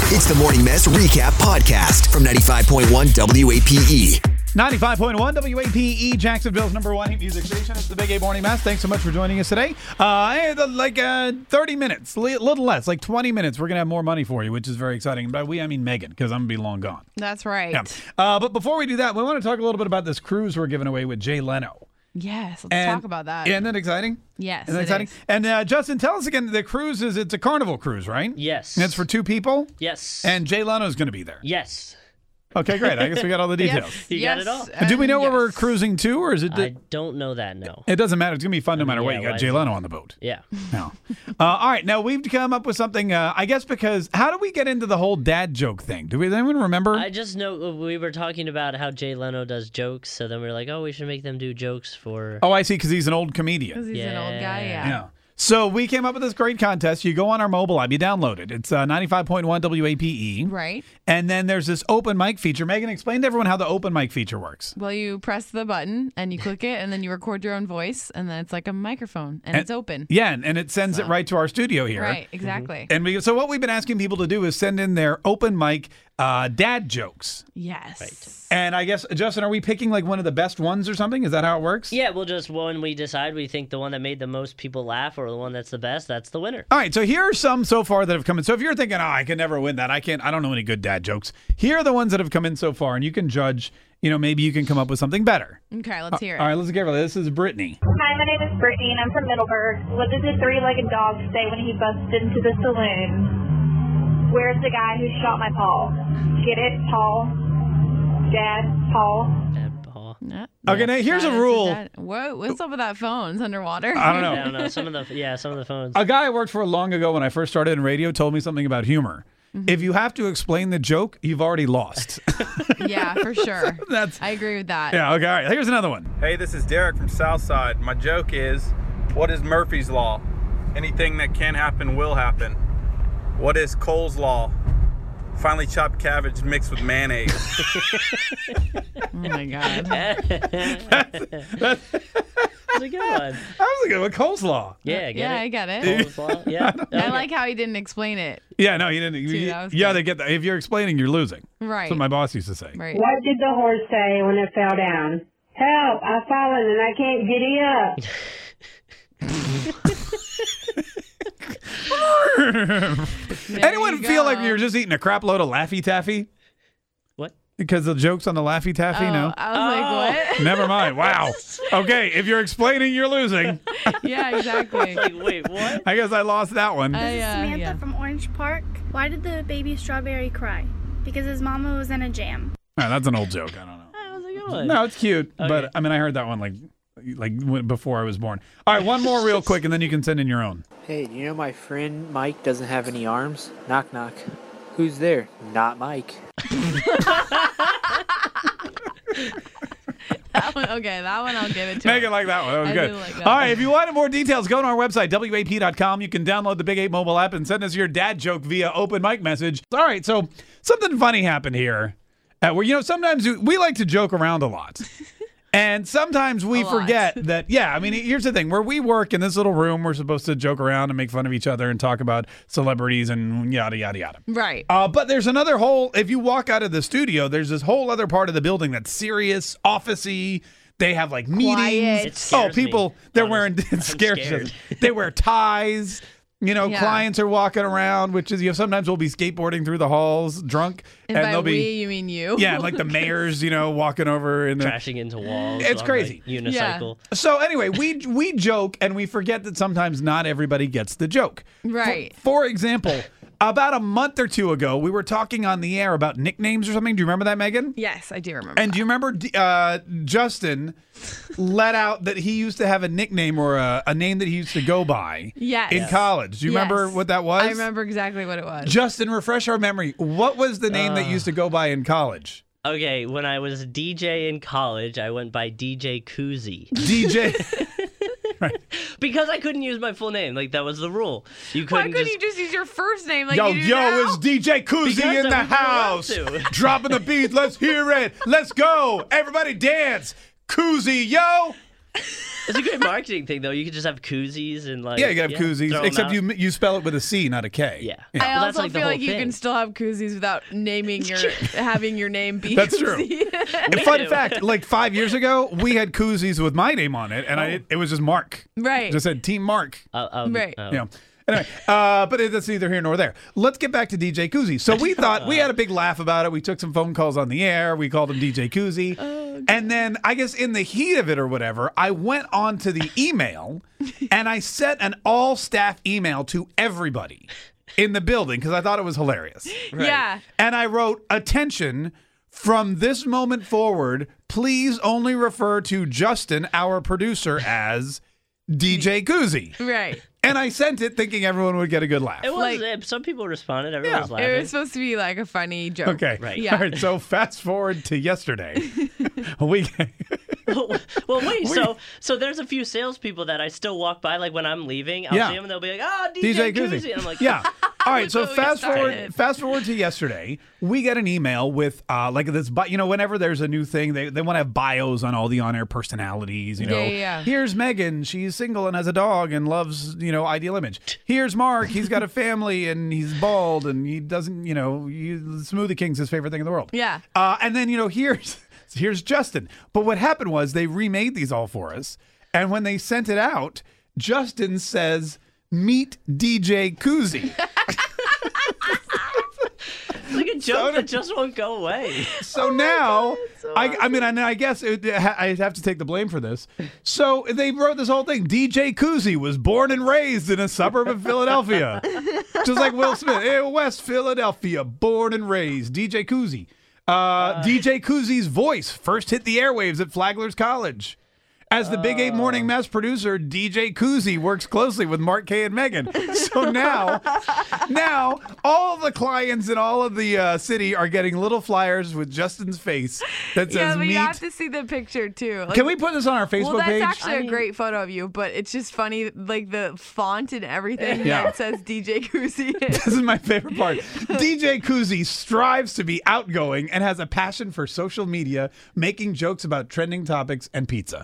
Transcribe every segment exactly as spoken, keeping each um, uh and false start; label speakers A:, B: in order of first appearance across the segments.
A: It's the Morning Mess Recap Podcast from ninety-five point one W A P E.
B: ninety-five point one W A P E, Jacksonville's number one hit music station. It's the Big A Morning Mess. Thanks so much for joining us today. Uh, like uh, thirty minutes, a little less, like twenty minutes. We're going to have more money for you, which is very exciting. By we, I mean Megan, because I'm going to be long gone.
C: That's right.
B: Yeah. Uh, but before we do that, we want to talk a little bit about this cruise we're giving away with Jay Leno.
C: Yes, let's
B: And-
C: talk about that.
B: Isn't that exciting?
C: Yes,
B: Isn't that
C: it
B: exciting?
C: is.
B: And uh, Justin, tell us again, the cruise is, it's a Carnival cruise, right?
D: Yes.
B: And it's for two people?
D: Yes.
B: And Jay Leno's going to be there.
D: yes.
B: Okay, great. I guess we got all the details.
C: Yes,
D: You got
C: yes,
D: it all.
C: and
B: Do we know where we're
C: yes.
B: cruising to, or is it?
D: I don't know that, no.
B: It doesn't matter. It's going to be fun no matter what.
D: yeah,
B: You got
D: why
B: Jay
D: is it-
B: Leno on the boat.
D: Yeah.
B: No. Uh, all right. Now, we've come up with something, uh, I guess, because how do we get into the whole dad joke thing? Do we, does anyone remember?
D: I just know we were talking about how Jay Leno does jokes, so then we were like, oh, we should make them do jokes for...
B: oh, I see, because he's an old comedian.
C: Because he's an old guy,
D: Yeah.
C: yeah.
B: Yeah. So we came up with this great contest. You go on our mobile app, you download it. It's uh, ninety-five point one W A P E.
C: Right.
B: And then there's this open mic feature. Megan, explain to everyone how the open mic feature works.
C: Well, you press the button and you click it, and then you record your own voice, and then it's like a microphone, and,
B: And-
C: it's open.
B: Yeah, and, and it sends it right to our studio here.
C: Right, exactly.
B: And we, so what we've been asking people to do is send in their open mic uh, dad jokes.
C: Yes.
B: And I guess, Justin, are we picking like one of the best ones or something? Is that how it works?
D: Yeah, we'll just, when we decide we think the one that made the most people laugh or the one that's the best, that's the winner.
B: All right, so here are some so far that have come in. So if you're thinking, oh, I can never win that, I can't, I don't know any good dad jokes. Here are the ones that have come in so far, and you can judge, you know, maybe you can come up with something better.
C: Okay, let's hear it.
B: All right, let's get rid of this. This is Brittany.
E: Hi, my name is Brittany, and I'm from Middleburg. What did the three-legged dog say when he busted into the saloon? Where's the guy who shot my Paul? Get it, Paul? Dad, Paul?
D: Dad, Paul.
C: Yeah,
B: Okay,
C: yes,
B: now here's
C: that
B: a
C: is
B: rule.
C: dad. Whoa, what's up with that phone? It's underwater.
B: I don't know.
D: I don't know. Some of the, yeah, some of the phones.
B: A guy I worked for long ago when I first started in radio told me something about humor.
C: Mm-hmm.
B: If you have to explain the joke, you've already lost.
C: Yeah, for sure.
B: That's
C: I agree with that.
B: yeah. Okay, all right. Here's another one.
F: Hey, this is Derek from Southside. My joke is, what is Murphy's Law? Anything that can happen will happen. What is Cole's Law? Finely chopped cabbage mixed with mayonnaise.
C: Oh my god.
D: That's a good one.
B: I was thinking of coleslaw.
D: Yeah, get
C: Yeah,
D: it?
C: I get it.
D: Coleslaw? Yeah.
C: I
D: Okay.
C: like how he didn't explain it.
B: Yeah, no, you didn't. you-
C: that was
B: yeah,
C: good.
B: they get that. If you're explaining, you're losing.
C: Right.
B: That's what my boss used to say.
C: Right.
G: What did the horse say when it fell down? Help, I've fallen and I can't giddy up.
C: There
B: Anyone
C: you
B: feel like
C: go.
B: you're just eating a crap load of Laffy Taffy?
D: What?
B: Because the jokes on the Laffy Taffy?
C: Oh,
B: No.
C: I was like, what?
B: Never mind. Wow. Okay, if you're explaining, you're losing.
C: Yeah, exactly.
D: Like, wait, what?
B: I guess I lost that one.
C: I, uh,
H: Samantha
C: yeah.
H: from Orange Park. Why did the baby strawberry cry? Because his mama was in a jam.
B: Oh, that's an old joke. I don't know.
D: That was a good one.
B: No, it's cute, but
D: Okay.
B: I mean, I heard that one like, like when- before I was born. All right, one more real quick, and then you can send in your own.
I: Hey, do you know my friend Mike doesn't have any arms? Knock, knock. Who's there? Not Mike.
C: That one, okay, that one I'll give it to
B: Make
C: him.
B: it like that one. That was
C: I
B: good.
C: do like that
B: All right,
C: one.
B: if you wanted more details, go to our website, W A P dot com. You can download the Big eight mobile app and send us your dad joke via open mic message. All right, so something funny happened here. Uh, where, you know, sometimes we- we like to joke around a lot. And sometimes we
C: A lot.
B: forget that, yeah, I mean, here's the thing. Where we work in this little room, we're supposed to joke around and make fun of each other and talk about celebrities and yada, yada, yada.
C: Right.
B: Uh, but there's another whole, if you walk out of the studio, there's this whole other part of the building that's serious, office-y. They have like meetings.
C: Quiet.
D: It scares
B: Oh, people,
D: me.
B: they're
D: Honest-
B: wearing, it
D: I'm
B: scares
D: scared.
B: us. They wear ties. You know,
C: Yeah.
B: clients are walking around, which is, you know, sometimes we'll be skateboarding through the halls drunk.
C: And,
B: And,
C: by
B: they'll
C: we,
B: be,
C: you mean you?
B: yeah, and like the mayor's, you know, walking over in the.
D: Crashing into walls.
B: It's
D: on,
B: crazy.
D: Like, unicycle.
B: So anyway, we we joke and we forget that sometimes not everybody gets the joke.
C: Right.
B: For, for example, about a month or two ago, we were talking on the air about nicknames or something. Do you remember that, Megan?
C: Yes, I do remember.
B: And do you remember uh, Justin let out that he used to have a nickname or a, a name that he used to go by
C: Yes.
B: in college? Do you
C: Yes.
B: remember what that was?
C: I remember exactly what it was.
B: Justin, refresh our memory. What was the name that you used to go by in college?
D: Okay, when I was D J in college, I went by D J Koozie.
B: D J.
D: Because I couldn't use my full name. Like, that was the rule. You
C: Why
D: couldn't
C: couldn't
D: just...
C: you just use your first name like
B: Yo,
C: you do
B: yo,
C: now?
B: it's D J Koozie
D: Because
B: in
D: I
B: the
D: wasn't allowed
B: house.
D: to.
B: Dropping the beats. Let's hear it. Let's go. Everybody dance. Koozie, yo.
D: It's a great marketing thing, though. You could just have koozies and like
B: Yeah, you can have
D: yeah,
B: koozies,
D: throw 'em
B: except
D: out.
B: you you spell it with a C, not a K.
D: Yeah.
C: I
D: Well, that's
C: also
D: like the
C: feel
D: whole
C: like you
D: thing.
C: can still have koozies without naming your having your name be
B: That's true.
C: koozie.
B: And fun
D: do.
B: fact, like five years ago, we had koozies with my name on it, and I it was just Mark.
C: Right.
B: Just said Team Mark.
D: Uh, um,
C: Right.
D: oh.
B: You know. Anyway, uh, but it- that's neither here nor there. Let's get back to D J Koozie. So we thought we had a big laugh about it. We took some phone calls on the air. We called him D J Koozie.
C: Oh,
B: and then I guess in the heat of it or whatever, I went on to the email and I sent an all staff email to everybody in the building because I thought it was hilarious.
C: Yeah.
B: And I wrote, attention, from this moment forward, please only refer to Justin, our producer, as D J Koozie.
C: Right.
B: And I sent it thinking everyone would get a good laugh.
D: It was.
C: Like-
D: uh, some people responded. Everyone was
C: It
D: laughing.
C: was supposed to be like a funny joke.
B: Okay.
D: Right.
C: Yeah.
B: All right. So fast forward to yesterday. we
D: Well, wait. So, so there's a few salespeople that I still walk by, like when I'm leaving. I'll
B: Yeah.
D: see them and they'll be like, "Oh, D
B: D
D: J,
B: J
D: Koozie."
B: Koozie.
D: And I'm like,
B: Yeah. All right. So
C: Look who
B: fast
C: started.
B: forward. Fast forward to yesterday. We get an email with uh, like this. But you know, whenever there's a new thing, they they want to have bios on all the on-air personalities. You know,
C: Yeah, yeah, yeah.
B: here's Megan. She's single and has a dog and loves you know Ideal Image. Here's Mark. He's got a family and he's bald and he doesn't you know you, Smoothie King's his favorite thing in the world.
C: Yeah.
B: Uh, and then, you know, here's here's Justin. But what happened was they remade these all for us. And when they sent it out, Justin says, meet D J Koozie.
D: It's like a joke that just won't go away.
B: So now, I, I mean, I, I guess it, I have to take the blame for this. So they wrote this whole thing. D J Koozie was born and raised in a suburb of Philadelphia. Just like Will Smith. In West Philadelphia, born and raised. D J Koozie. Uh, D J Koozie's voice first hit the airwaves at Flagler's College. As the Big Eight Morning Mess producer, D J Koozie works closely with Mark Kay and Megan. So now, now all the clients in all of the uh, city are getting little flyers with Justin's face that
C: Yeah,
B: says
C: but
B: meet.
C: you have to see the picture too. Like,
B: Can we put this on our Facebook
C: well, that's
B: page?
C: actually
D: I
C: a
D: mean-
C: great photo of you, but it's just funny, like the font and everything
B: Yeah.
C: that says D J Koozie.
B: This is my favorite part. D J Koozie strives to be outgoing and has a passion for social media, making jokes about trending topics and pizza.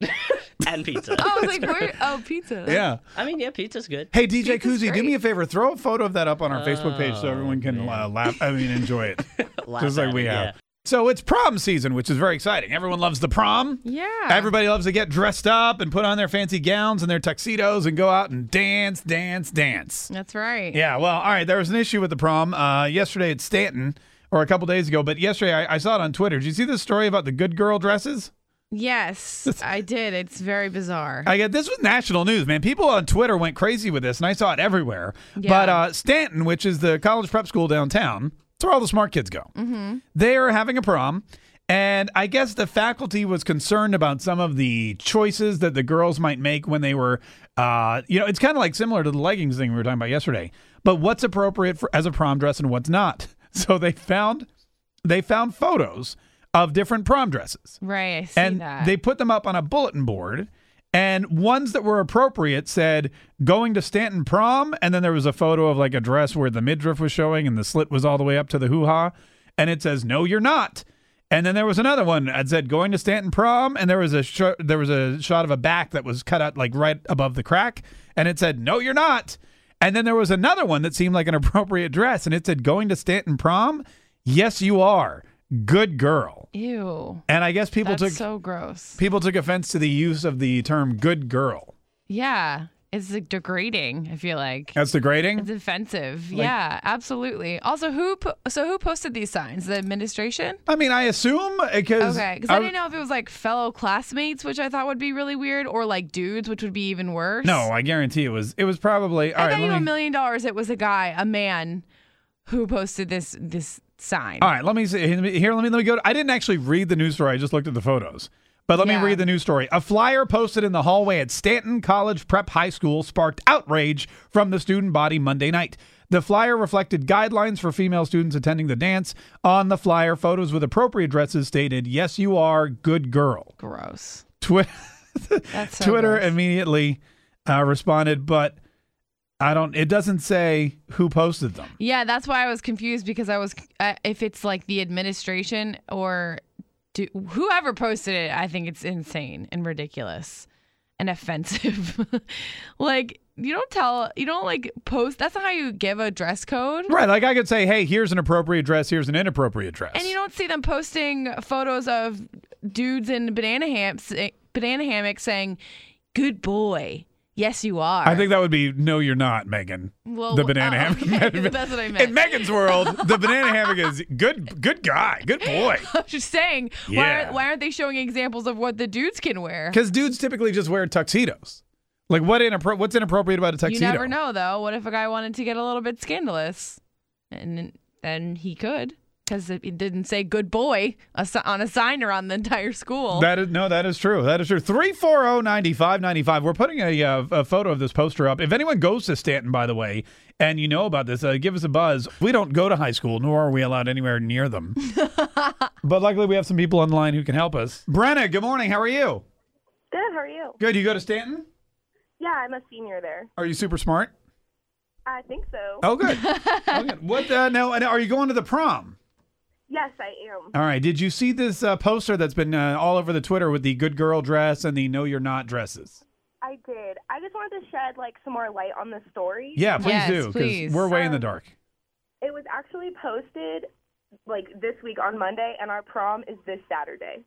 D: And pizza.
C: I was like, where? Oh, pizza.
B: Yeah.
D: I mean, yeah, pizza's good.
B: Hey, D J
C: Pizza's
B: Koozie, do
C: great.
B: me a favor. Throw a photo of that up on our Facebook page so
D: Oh,
B: everyone can uh, laugh. I mean, enjoy it.
D: Laugh
B: Just like
D: at
B: we
D: it,
B: have.
D: yeah.
B: So it's prom season, which is very exciting. Everyone loves the prom.
C: Yeah.
B: Everybody loves to get dressed up and put on their fancy gowns and their tuxedos and go out and dance, dance, dance.
C: That's right.
B: Yeah, well, all right. There was an issue with the prom uh, yesterday at Stanton, or a couple days ago, but yesterday I, I saw it on Twitter. Did you see this story about the good girl dresses?
C: Yes, I did. It's very bizarre.
B: I get this was national news, man. People on Twitter went crazy with this, and I saw it everywhere.
C: Yeah.
B: But uh, Stanton, which is the college prep school downtown, it's where all the smart kids go. Mm-hmm. They are having a prom, and I guess the faculty was concerned about some of the choices that the girls might make when they were, uh, you know, it's kind of like similar to the leggings thing we were talking about yesterday. But what's appropriate for as a prom dress and what's not? So they found they found photos of different prom dresses.
C: Right, I see
B: And
C: that.
B: they put them up on a bulletin board, and ones that were appropriate said going to Stanton prom, and then there was a photo of like a dress where the midriff was showing and the slit was all the way up to the hoo-ha, and it says no you're not. And then there was another one that said going to Stanton prom, and there was a sh- there was a shot of a back that was cut out like right above the crack, and it said no you're not. And then there was another one that seemed like an appropriate dress, and it said going to Stanton prom, yes you are. Good girl.
C: Ew.
B: And I guess people
C: That's
B: took
C: so gross.
B: people took offense to the use of the term good girl.
C: Yeah. It's like degrading, I feel like.
B: That's degrading?
C: It's offensive. yeah, absolutely. Also, who po- so who posted these signs? The administration?
B: I mean, I assume because
C: Okay, because I, didn't know if it was like fellow classmates, which I thought would be really weird, or like dudes, which would be even worse.
B: No, I guarantee it was it was probably all
C: I
B: right.
C: bet you
B: Let
C: a
B: me,
C: million dollars it was a guy, a man, who posted this this sign.
B: all right, let me see here. Let me let me go. To, I didn't actually read the news story. I just looked at the photos. But let
C: Yeah.
B: me read the news story. A flyer posted in the hallway at Stanton College Prep High School sparked outrage from the student body Monday night. The flyer reflected guidelines for female students attending the dance. On the flyer, photos with appropriate dresses stated, "Yes, you are, good girl."
C: Gross.
B: Twi-
C: That's so
B: Twitter
C: gross.
B: immediately uh, responded, but I don't. It doesn't say who posted them.
C: Yeah, that's why I was confused because I was uh, if it's like the administration or do, whoever posted it, I think it's insane and ridiculous and offensive. Like, you don't tell, you don't like post, that's not how you give a dress code.
B: Right. Like I could say, hey, here's an appropriate dress, here's an inappropriate dress.
C: And you don't see them posting photos of dudes in banana hams, banana hammocks saying, good boy. Yes, you are.
B: I think that would be no, you're not, Megan.
C: Well,
B: the banana
C: oh,
B: hammock.
C: okay. That's what I meant.
B: In Megan's world, the banana hammock is good. Good guy. Good boy.
C: I'm just saying.
B: Yeah.
C: Why, aren't, why aren't they showing examples of what the dudes can wear?
B: Because dudes typically just wear tuxedos. Like what inappro- What's inappropriate about a tuxedo?
C: You never know, though. What if a guy wanted to get a little bit scandalous, and then he could, because it didn't say "good boy" on a sign around the entire school.
B: That is no, that is true. That is true. three four zero, nine five nine five. We're putting a, uh, a photo of this poster up. If anyone goes to Stanton, by the way, and you know about this, uh, give us a buzz. We don't go to high school, nor are we allowed anywhere near them. But luckily, we have some people online who can help us. Brenna, good morning. How are you?
J: Good. How are you?
B: Good. You go to Stanton?
J: Yeah, I'm a senior there.
B: Are you super smart?
J: I think so.
B: Oh, good. Oh, good. What uh, now? Are you going to the prom?
J: Yes, I am.
B: All right. Did you see this uh, poster that's been uh, all over the Twitter with the good girl dress and the no you're not dresses?
J: I did. I just wanted to shed like some more light on the story.
B: Yeah, please
C: Yes,
B: do, because we're way
J: Um,
B: in the dark.
J: It was actually posted like this week on Monday, and our prom is this Saturday.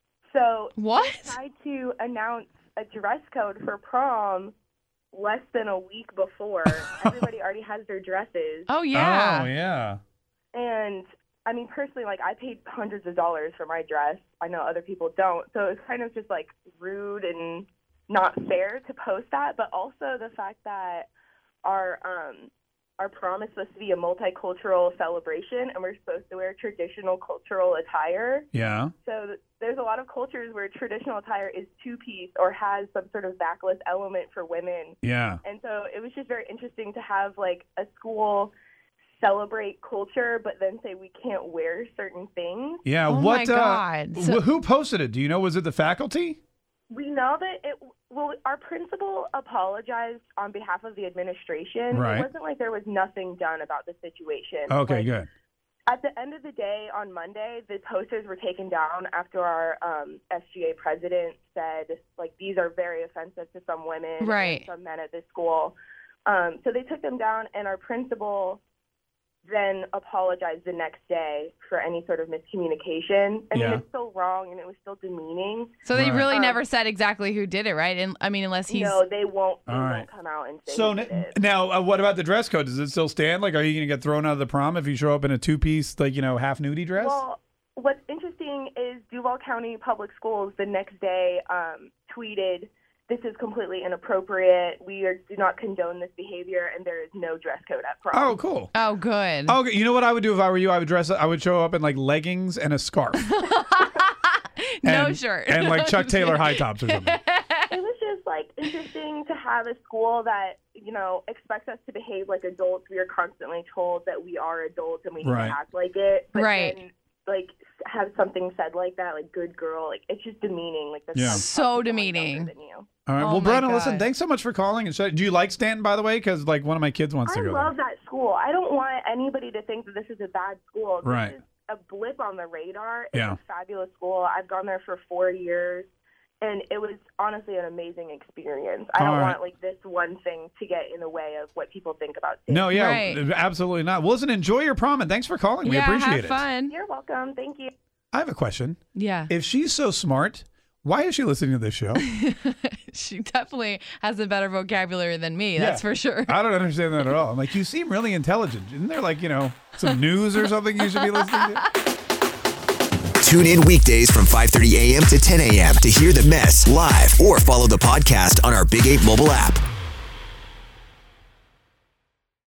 J: So
C: what?
J: they tried to announce a dress code for prom less than a week before. Everybody already has their dresses.
C: Oh, yeah.
B: Oh, yeah.
J: And I mean, personally, like, I paid hundreds of dollars for my dress. I know other people don't. So it's kind of just, like, rude and not fair to post that. But also the fact that our um, our prom is supposed to be a multicultural celebration, and we're supposed to wear traditional cultural attire.
B: Yeah.
J: So th- there's a lot of cultures where traditional attire is two-piece or has some sort of backless element for women.
B: Yeah.
J: And so it was just very interesting to have, like, a school celebrate culture, but then say we can't wear certain things.
B: Yeah.
C: Oh
B: what?
C: my God.
B: Uh,
C: So-
B: wh- who posted it? Do you know? Was it the faculty?
J: We know that it, well, our principal apologized on behalf of the administration.
B: Right.
J: It wasn't like there was nothing done about the situation.
B: Okay,
J: Like,
B: good.
J: At the end of the day, on Monday, the posters were taken down after our um, S G A president said, like, these are very offensive to some women
C: Right.
J: and some men at this school. Um, so they took them down, and our principal then apologized the next day for any sort of miscommunication. I
B: Yeah.
J: mean, it's still wrong, and it was still demeaning.
C: So they
B: Right.
C: really
J: Um,
C: never said exactly who did it, right? And I mean, unless he's
J: No, they won't. They
B: All
J: won't
B: right.
J: come out and say
B: So
J: who
B: n-
J: did it.
B: now, uh, what about the dress code? Does it still stand? Like, are you going to get thrown out of the prom if you show up in a two-piece, like, you know, half nudie dress?
J: Well, what's interesting is Duval County Public Schools the next day um, tweeted, "This is completely inappropriate. We are, do not condone this behavior, and there is no dress code at prom."
B: Oh, cool.
C: Oh, good.
B: Okay, you know what I would do if I were you? I would dress. I would show up in like leggings and a scarf.
C: No
B: and,
C: shirt.
B: and like Chuck Taylor high tops or something.
J: It was just like interesting to have a school that, you know, expects us to behave like adults. We are constantly told that we are adults and we need
B: Right.
J: to act like it. But
C: Right.
J: then, like, have something said like that, like "good girl," like it's just demeaning. Like that's
B: Yeah.
J: not
C: So
J: possible
C: demeaning.
J: younger than you.
B: All right.
C: Oh
B: well,
C: my
B: Brenna, listen.
C: God.
B: Thanks so much for calling and sh- do you like Stanton, by the way? Because like one of my kids wants
J: I
B: to go
J: love
B: there.
J: that school. I don't want anybody to think that this is a bad school. This
B: Right.
J: is a blip on the radar. It's
B: Yeah.
J: a fabulous school. I've gone there for four years, and it was honestly an amazing experience. I
B: All
J: don't
B: right.
J: want like this one thing to get in the way of what people think about it.
B: No, yeah,
C: Right.
B: absolutely not. Well, listen, enjoy your prom and thanks for calling. We
C: yeah,
B: appreciate
C: have
B: it.
C: fun.
J: You're welcome. Thank you.
B: I have a question.
C: Yeah.
B: If she's so smart, why is she listening to this show?
C: She definitely has a better vocabulary than me, that's
B: Yeah.
C: for sure.
B: I don't understand that at all. I'm like, you seem really intelligent. Isn't there like, you know, some news or something you should be listening to?
A: Tune in weekdays from five thirty a.m. to ten a.m. to hear the mess live or follow the podcast on our Big eight mobile app.